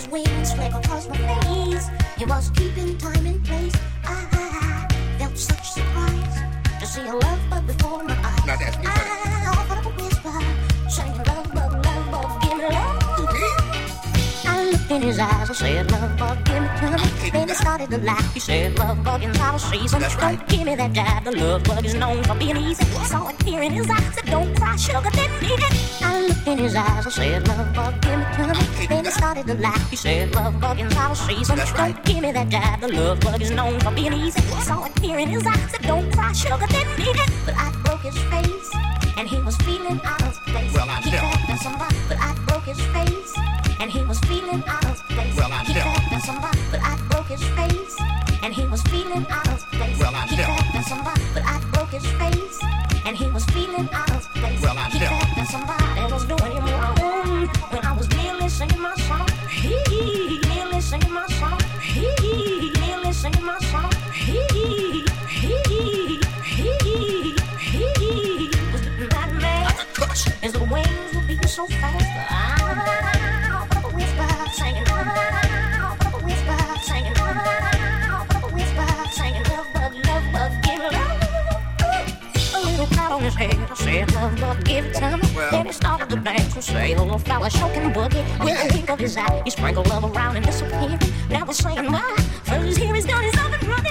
wings flick across my face. He was keeping time and place. I felt such surprise to see a love bug before my eyes. Now that's me. I offered up a whisper, saying love bug, give me love. I looked in his eyes, I said, love bug, give me time. Then he started to laugh, he said, love bug in our season. Don't give me that jive, the love bug is known for being easy. I saw a tear in his eyes, said, don't cry, sugar, didn't need it. I looked in his eyes, I said, love bug, give me time. Then he started to laugh, he said, love bug in our season. Don't give me that jive, the love bug is known for being easy. I saw a tear in his eyes, said, don't cry, sugar, didn't need it. But I broke his face, and he was feeling out of place. Well, I he know. felt that somebody, but I broke his face, and he was feeling out of place. Well, I he know. felt that somebody, but I broke his face, and he was feeling out of place. Well, I he know. felt that somebody, but I broke his face, and he was feeling out of place. Well, I he know. felt that somebody was doing him wrong when I was nearly singing my song. Nearly singing my song. Nearly singing my song. That man, as the wings will be so fast. A whisper, singing. A whisper, singing. A whisper, singing. Love bug, give it up. A little pat on his head, I said, love bug, give it to me. Then he started to dance and say, a little fella shaking boogie. With a wink of his eye, he sprinkled love around and disappeared. Never saying why. First here he's done his up and running.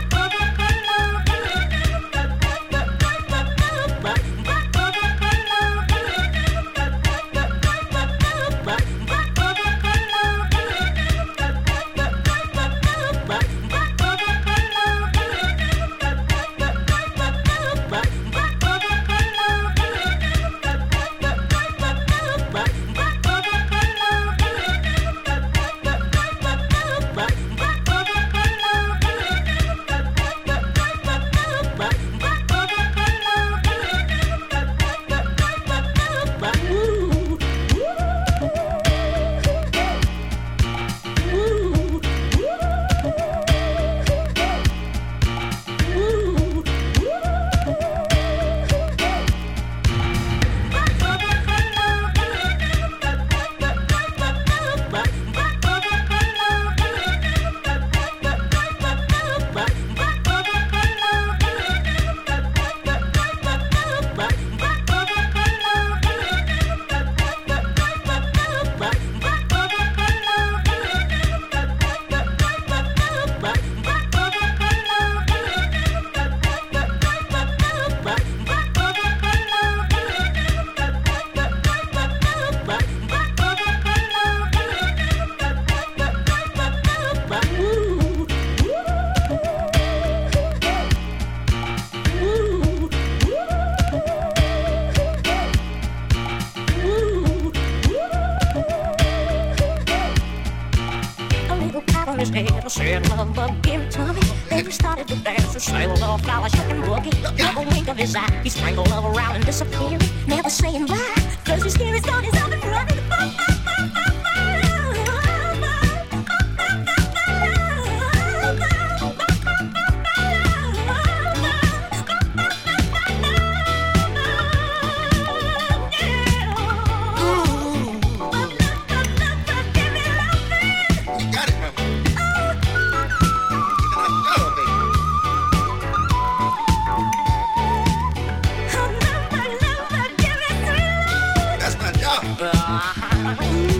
His head, I said, love bug, give it to me. Then he started to dance and say, little flower shaking boogie. With a wink of his eye, he sprinkled love around and disappeared. Never saying why. First he's here, he's done his up and running. That's my job.